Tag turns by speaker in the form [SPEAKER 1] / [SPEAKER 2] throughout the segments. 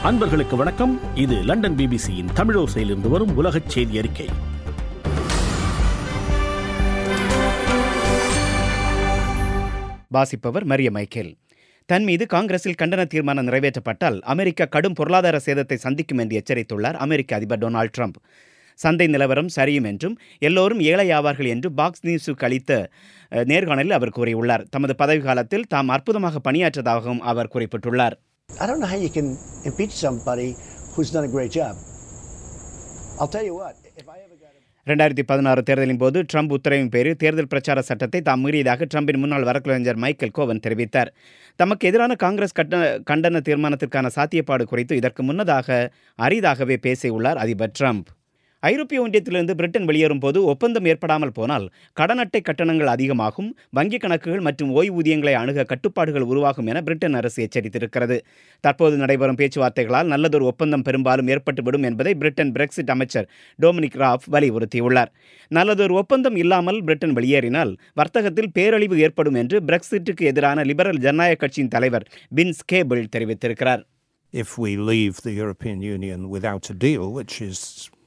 [SPEAKER 1] அன்பர்களுக்கு வணக்கம். இது லண்டன் பிபிசியின் தமிழோசையிலிருந்து வரும் உலகச் செய்தி அறிக்கை.
[SPEAKER 2] வாசிப்பவர் மரிய மைக்கேல். தன் மீது காங்கிரஸில் கண்டன தீர்மானம் நிறைவேற்றப்பட்டால் அமெரிக்கா கடும் பொருளாதார சேதத்தை சந்திக்கும் என்று எச்சரித்துள்ளார் அமெரிக்க அதிபர் டொனால்டு ட்ரம்ப். சந்தை நிலவரம் சரியும் என்றும் எல்லோரும் ஏழை ஆவார்கள் என்று பாக்ஸ் நியூஸுக்கு அளித்த நேர்காணலில் அவர் கூறியுள்ளார். தமது பதவி காலத்தில் தாம் அற்புதமாக பணியாற்றதாகவும் அவர் குறிப்பிட்டுள்ளார்.
[SPEAKER 3] I don't know how you can impeach somebody who's done a great job. I'll tell you what, if I ever got
[SPEAKER 2] 2016 தேர்தலின் போது ட்ரம்ப் உத்தரவின் பேரில் தேர்தல் பிரச்சார சட்டத்தை தாம் மீறியதாக ட்ரம்பின் முன்னாள் வழக்கறிஞர் மைக்கேல் கோவன் தெரிவித்தார். தமக்கு எதிரான காங்கிரஸ் கண்டன தீர்மானத்திற்கான சாத்தியப்பாடு குறித்து இதற்கு முன்னதாக அரிதாகவே பேசியுள்ளார் அதிபர் ட்ரம்ப். ஐரோப்பிய ஒன்றியத்திலிருந்து பிரிட்டன் வெளியேறும் போது ஒப்பந்தம் ஏற்படாமல் போனால் கடன் அட்டை கட்டணங்கள் அதிகமாகும், வங்கிக் கணக்குகள் மற்றும் ஓய்வூதியங்களை அணுக கட்டுப்பாடுகள் உருவாகும் என பிரிட்டன் அரசு எச்சரித்திருக்கிறது. தற்போது நடைபெறும் பேச்சுவார்த்தைகளால் நல்லதொரு ஒப்பந்தம் பெரும்பாலும் ஏற்பட்டுவிடும் என்பதை பிரிட்டன் பிரெக்சிட் அமைச்சர் டொமினிக் ராப் வலியுறுத்தியுள்ளார். நல்லதொரு ஒப்பந்தம் இல்லாமல் பிரிட்டன் வெளியேறினால் வர்த்தகத்தில் பேரழிவு ஏற்படும் என்று பிரெக்சிட்டுக்கு எதிரான லிபரல் ஜனநாயக கட்சியின் தலைவர் வின்ஸ் கேபிள் தெரிவித்திருக்கிறார்.
[SPEAKER 4] If we leave the European Union without a deal, which is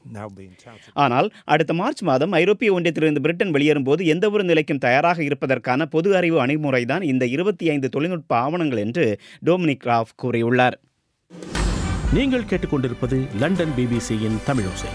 [SPEAKER 2] ஆனால் அடுத்த மார்ச் மாதம் ஐரோப்பிய ஒன்றியத்திலிருந்து பிரிட்டன் வெளியேறும் போது எந்தவொரு நிலைக்கும் தயாராக இருப்பதற்கான பொது அறிவு அணுகுமுறைதான் இந்த 25 தொழில்நுட்ப ஆவணங்கள் என்று டொமினிக் ராப் கூறியுள்ளார்.
[SPEAKER 1] நீங்கள் கேட்டுக்கொண்டிருப்பது லண்டன் பிபிசியின் தமிழோசை.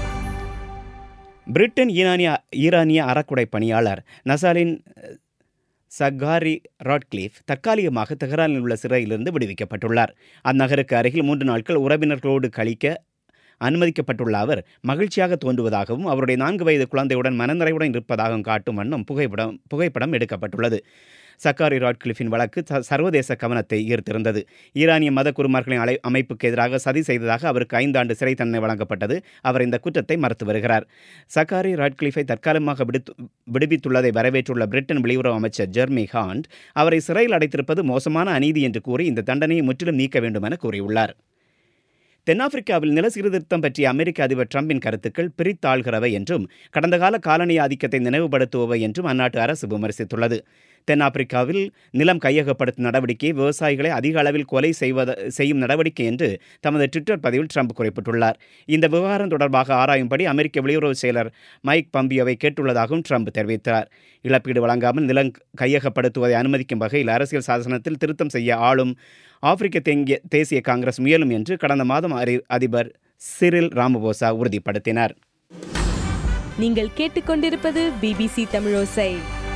[SPEAKER 2] பிரிட்டன் ஈரானிய அறக்குடை பணியாளர் நசாலின் சக்காரி ராட்கிளிஃப் தற்காலிகமாக தெஹ்ரானில் உள்ள சிறையிலிருந்து விடுவிக்கப்பட்டுள்ளார். அந்நகருக்கு அருகில் 3 நாட்கள் உறவினர்களோடு கழிக்க அனுமதிக்கப்பட்டுள்ள அவர் மகிழ்ச்சியாக தோன்றுவதாகவும் அவருடைய 4 வயது குழந்தையுடன் மனநிறைவுடன் இருப்பதாகவும் காட்டும் வண்ணம் புகைப்படம் எடுக்கப்பட்டுள்ளது. சக்காரி ராட்கிளிஃபின் வழக்கு சர்வதேச கவனத்தை ஈர்த்திருந்தது. ஈரானிய மத குருமார்களின் அமைப்புக்கு எதிராக சதி செய்ததாக அவருக்கு 5 ஆண்டு சிறை தண்டனை வழங்கப்பட்டது. அவர் இந்த குற்றத்தை மறுத்து வருகிறார். சக்காரி ராட்கிளிஃபை தற்காலிகமாக விடுவித்துள்ளதை வரவேற்றுள்ள பிரிட்டன் வெளியுறவு அமைச்சர் ஜெர்மி ஹாண்ட் அவரை சிறையில் அடைத்திருப்பது மோசமான அநீதி என்று கூறி இந்த தண்டனையை முற்றிலும் நீக்க வேண்டும் என கூறியுள்ளார். தென்னாப்பிரிக்காவில் நில சீர்திருத்தம் பற்றிய அமெரிக்க அதிபர் ட்ரம்பின் கருத்துக்கள் பிரித்தாள்கிறவை என்றும் கடந்த கால காலனிய ஆதிக்கத்தை நினைவுபடுத்துபவை என்றும் அந்நாட்டு அரசு விமர்சித்துள்ளது. தென்னாப்பிரிக்காவில் நிலம் கையகப்படுத்தும் நடவடிக்கையை விவசாயிகளை அதிக அளவில் கொலை செய்யும் நடவடிக்கை என்று தமது ட்விட்டர் பதிவில் ட்ரம்ப் குறிப்பிட்டுள்ளார். இந்த விவகாரம் தொடர்பாக ஆராயும்படி அமெரிக்க வெளியுறவு செயலர் மைக் பாம்பியோவை கேட்டுள்ளதாகவும் ட்ரம்ப் தெரிவித்தார். இழப்பீடு வழங்காமல் நிலம் கையகப்படுத்துவதை அனுமதிக்கும் வகையில் அரசியல் சாசனத்தில் திருத்தம் செய்ய ஆளும் ஆப்பிரிக்க தேசிய காங்கிரஸ் முயலும் என்று கடந்த மாதம் அதிபர் சிரில் ராமபோசா உறுதிப்படுத்தினார்.
[SPEAKER 5] நீங்கள் கேட்டுக்கொண்டிருப்பது பிபிசி தமிழோசை.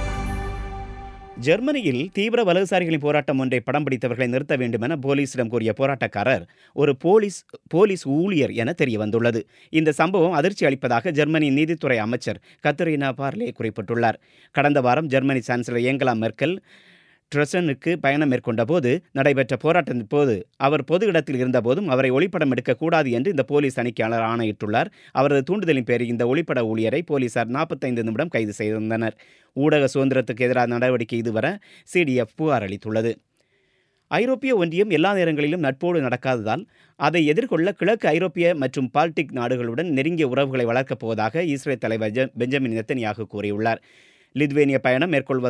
[SPEAKER 2] ஜெர்மனியில் தீவிர வலதுசாரிகளின் போராட்டம் ஒன்றை படம் பிடித்தவர்களை நிறுத்த வேண்டும் என போலீசிடம் கூறிய போராட்டக்காரர் ஒரு போலீஸ் ஊழியர் என தெரிய வந்துள்ளது. இந்த சம்பவம் அதிர்ச்சி அளிப்பதாக ஜெர்மனியின் நீதித்துறை அமைச்சர் கத்தரினா பார்லே குறிப்பிட்டுள்ளார். கடந்த வாரம் ஜெர்மனி சான்சலர் ஏங்கலா மெர்க்கல் ட்ரெசனுக்கு பயணம் மேற்கொண்ட போது நடைபெற்ற போராட்டத்தின் போது அவர் பொது இடத்தில் இருந்தபோதும் அவரை ஒளிப்படம் எடுக்கக்கூடாது என்று இந்த போலீஸ் தணிக்கையாளர் ஆணையிட்டுள்ளார். அவரது தூண்டுதலின் பேரில் இந்த ஒளிப்பட ஊழியரை போலீசார் 45 நிமிடம் கைது செய்திருந்தனர். ஊடக சுதந்திரத்துக்கு எதிரான நடவடிக்கை இதுவரை சிடிஎஃப் புகார் அளித்துள்ளது. ஐரோப்பிய ஒன்றியம் எல்லா நேரங்களிலும் நட்போடு நடக்காததால் அதை எதிர்கொள்ள கிழக்கு ஐரோப்பிய மற்றும் பால்டிக் நாடுகளுடன் நெருங்கிய உறவுகளை வளர்க்கப் போவதாக இஸ்ரேல் தலைவர் பெஞ்சமின் நெத்தன்யாகு கூறியுள்ளார். லித்வேனிய பயணம்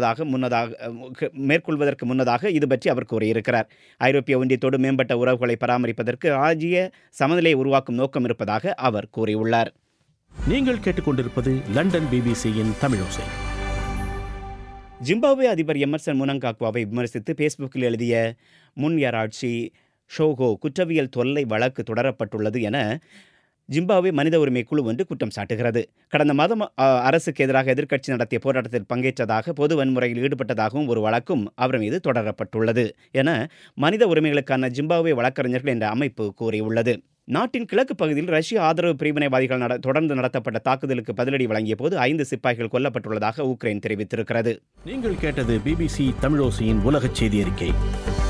[SPEAKER 2] மேற்கொள்வதற்கு முன்னதாக இது பற்றி அவர் கூறியிருக்கிறார். ஐரோப்பிய ஒன்றியத்தோடு மேம்பட்ட உறவுகளை பராமரிப்பதற்கு ராஜ்ய சமநிலையை உருவாக்கும் நோக்கம் இருப்பதாக அவர் கூறியுள்ளார்.
[SPEAKER 1] நீங்கள் கேட்டுக்கொண்டிருப்பது லண்டன் பிபிசியின் தமிழோசை.
[SPEAKER 2] ஜிம்பாப்வே அதிபர் எமர்சன் முனங்காக்வாவை விமர்சித்து பேஸ்புக்கில் எழுதிய முன்யராட்சி ஷோகோ குற்றவியல் தொல்லை வழக்கு தொடரப்பட்டுள்ளது என ஜிம்பாப்வே மனித உரிமை குழு ஒன்று குற்றம் சாட்டுகிறது. கடந்த மாதம் அரசுக்கு எதிராக எதிர்க்கட்சி நடத்திய போராட்டத்தில் பங்கேற்றதாக பொது வன்முறையில் ஈடுபட்டதாகவும் ஒரு வழக்கும் அவர் மீது தொடரப்பட்டுள்ளது என மனித உரிமைகளுக்கான ஜிம்பாப்வே வழக்கறிஞர்கள் என்ற அமைப்பு கூறியுள்ளது. நாட்டின் கிழக்கு பகுதியில் ரஷ்ய ஆதரவு பிரிவினைவாதிகள் தொடர்ந்து நடத்தப்பட்ட தாக்குதலுக்கு பதிலடி வழங்கிய போது 5 சிப்பாய்கள் கொல்லப்பட்டுள்ளதாக உக்ரைன் தெரிவித்திருக்கிறது.
[SPEAKER 1] நீங்கள் கேட்டது பிபிசி தமிழோசையின் உலகச் செய்தி அறிக்கை.